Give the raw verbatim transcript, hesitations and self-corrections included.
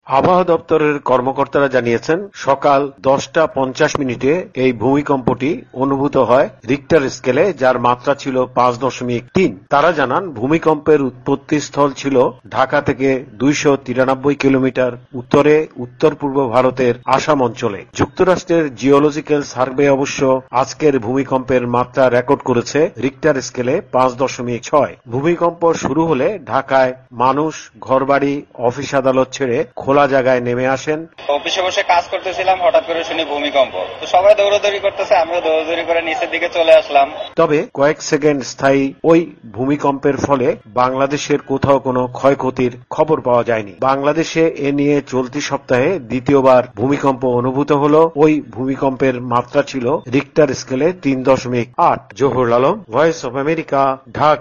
আবহাওয়া দপ্তরের কর্মকর্তারা জানিয়েছেন, সকাল দশটা পঞ্চাশ মিনিটে এই ভূমিকম্পটি অনুভূত হয় রিক্টার স্কেলে, যার মাত্রা ছিল পাঁচ দশমিক তিন। তারা জানান, ভূমিকম্পের উৎপত্তিস্থল ছিল ঢাকা থেকে দুইশো তিরানব্বই কিলোমিটার উত্তরে উত্তর পূর্ব ভারতের আসাম অঞ্চলে। যুক্তরাষ্ট্রের জিওলজিক্যাল সার্ভে অবশ্য আজকের ভূমিকম্পের মাত্রা রেকর্ড করেছে রিক্টার স্কেলে পাঁচ দশমিক ছয়। ভূমিকম্প শুরু হলে ঢাকায় মানুষ ঘরবাড়ি, অফিস আদালত ছেড়ে খোলা জায়গায় নেমে আসেন। অফিসে বসে কাজ করতেছিলাম, হঠাৎ করে শুনি ভূমিকম্প। তো সবাই দৌড়াদৌড়ি করতেছে, আমিও দৌড়াদৌড়ি করে নিচের দিকে চলে আসলাম। তবে কয়েক সেকেন্ড স্থায়ী ওই ভূমিকম্পের ফলে বাংলাদেশের কোথাও কোনো ক্ষয়ক্ষতির খবর পাওয়া যায়নি। বাংলাদেশে এ নিয়ে চলতি সপ্তাহে দ্বিতীয়বার ভূমিকম্প অনুভূত হল। ওই ভূমিকম্পের মাত্রা ছিল রিক্টার স্কেলে তিন দশমিক আট। Zahurul Alam, voice of America, Dhaka.